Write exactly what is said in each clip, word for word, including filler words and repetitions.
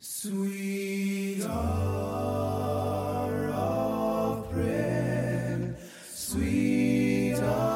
Sweet hour of prayer, sweet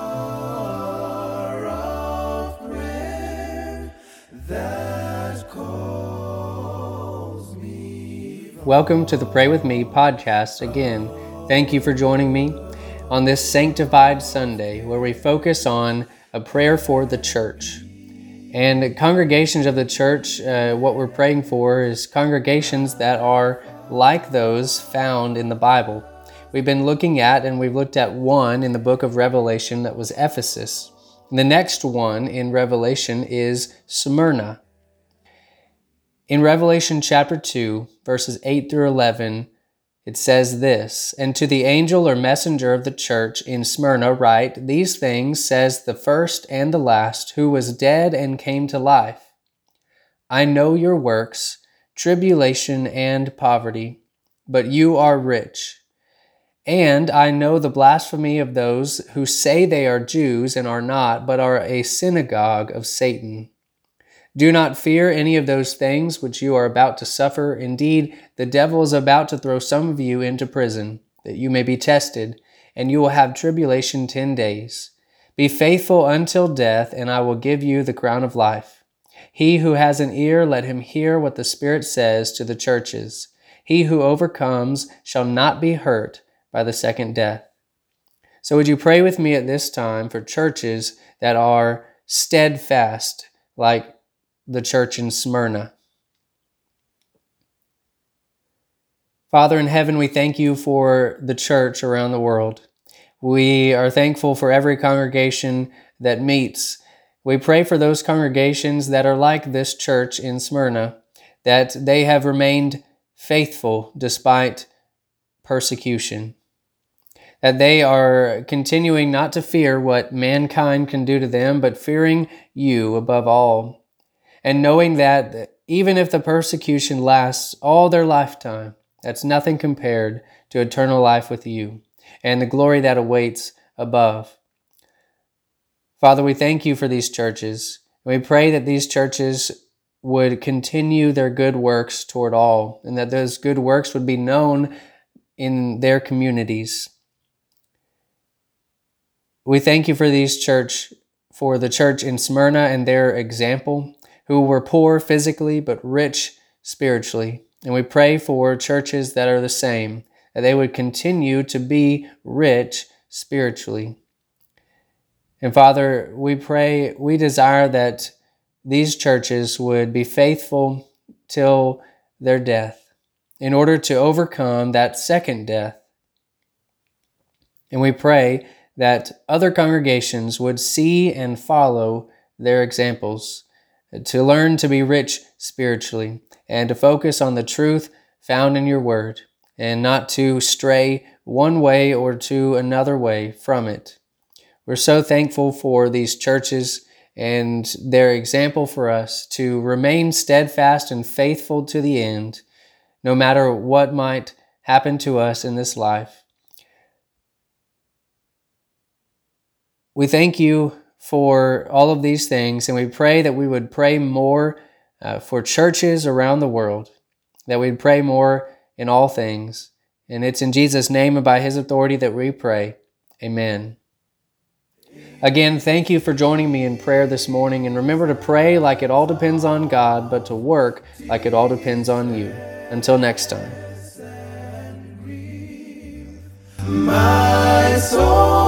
hour of prayer that calls me. Welcome to the Pray With Me podcast again. Thank you for joining me on this Sanctified Sunday where we focus on a prayer for the church. And congregations of the church, uh, what we're praying for is congregations that are like those found in the Bible. We've been looking at, and we've looked at one in the book of Revelation that was Ephesus. And the next one in Revelation is Smyrna. In Revelation chapter two, verses eight through eleven, it says this, "And to the angel or messenger of the church in Smyrna write, These things says the first and the last, who was dead and came to life. I know your works, tribulation and poverty, but you are rich. And I know the blasphemy of those who say they are Jews and are not, but are a synagogue of Satan. Do not fear any of those things which you are about to suffer. Indeed, the devil is about to throw some of you into prison, that you may be tested, and you will have tribulation ten days. Be faithful until death, and I will give you the crown of life. He who has an ear, let him hear what the Spirit says to the churches. He who overcomes shall not be hurt by the second death." So would you pray with me at this time for churches that are steadfast, like the church in Smyrna? Father in heaven, we thank you for the church around the world. We are thankful for every congregation that meets. We pray for those congregations that are like this church in Smyrna, that they have remained faithful despite persecution, that they are continuing not to fear what mankind can do to them, but fearing you above all. And knowing that even if the persecution lasts all their lifetime, that's nothing compared to eternal life with you and the glory that awaits above. Father, we thank you for these churches. We pray that these churches would continue their good works toward all, and that those good works would be known in their communities. We thank you for these church, for the church in Smyrna and their example, who were poor physically but rich spiritually. And we pray for churches that are the same, that they would continue to be rich spiritually. And Father, we pray, we desire that these churches would be faithful till their death in order to overcome that second death. And we pray that other congregations would see and follow their examples, to learn to be rich spiritually, and to focus on the truth found in your word, and not to stray one way or to another way from it. We're so thankful for these churches and their example for us to remain steadfast and faithful to the end, no matter what might happen to us in this life. We thank you for all of these things, and we pray that we would pray more uh, for churches around the world, that we'd pray more in all things. And it's in Jesus' name and by His authority that we pray. Amen. Again, thank you for joining me in prayer this morning, and remember to pray like it all depends on God, but to work like it all depends on you. Until next time. My soul